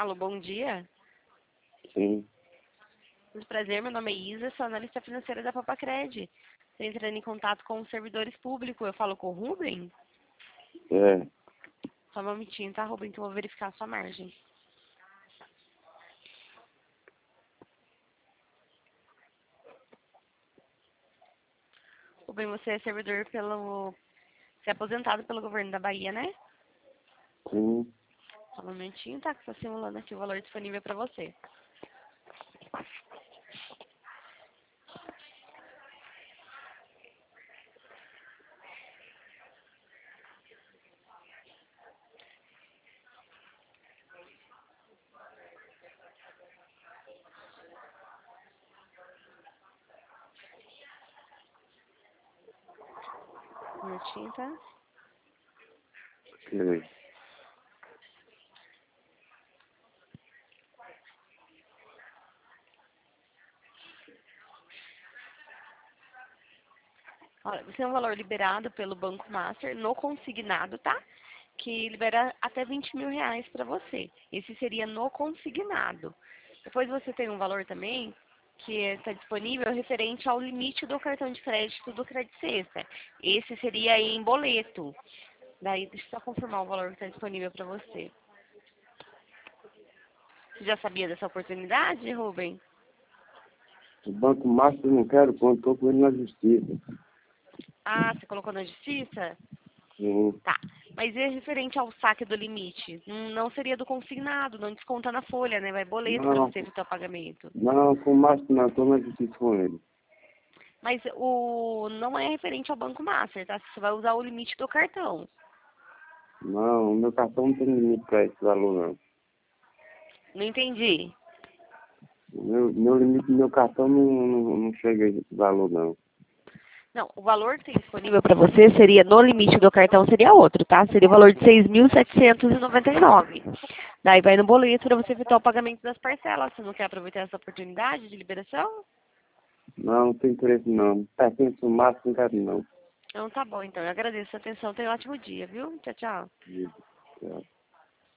Alô, bom dia. Sim, Muito prazer, meu nome é Isa, sou analista financeira da Papacred. Estou entrando em contato com os servidores públicos. Eu falo com o Rubem? é. Só um momentinho, tá, Rubem, que eu vou verificar a sua margem. Rubem, você é servidor pelo... Você é aposentado pelo governo da Bahia, né? Sim, Só um momentinho, tá? Que estou simulando aqui o valor disponível para você. Um minutinho, tá? sim. Olha, você tem um valor liberado pelo Banco Master no consignado, tá? Que libera até 20 mil reais para você. Esse seria no consignado. Depois você tem um valor também que está disponível referente ao limite do cartão de crédito do Credit Sexta. Esse seria em boleto. Daí, deixa eu só confirmar o valor que está disponível para você. Você já sabia dessa oportunidade, Rubem? O Banco Master eu não quero, quando estou com ele na justiça. Ah, você colocou na justiça? Sim. Tá. Mas é referente ao saque do limite? Não seria do consignado, não desconta na folha, né? Vai boleto para Não, você evitar o pagamento. não, com o Master não, estou na justiça com ele. Mas não é referente ao Banco Master, tá? Você vai usar o limite do cartão. Não, o meu cartão não tem limite para esse valor, não. Não entendi. Meu limite do meu cartão não chega a esse valor, não. Não, o valor que tem disponível para você seria, no limite do cartão, seria outro, tá? Seria o valor de 6.799. Daí vai no boleto para você evitar o pagamento das parcelas. Você não quer aproveitar essa oportunidade de liberação? Não, não tem interesse, não. Pertence ao Master, não quero, não. Então tá bom, então. Eu agradeço a atenção. Tenha um ótimo dia, viu? Tchau, tchau. Tchau.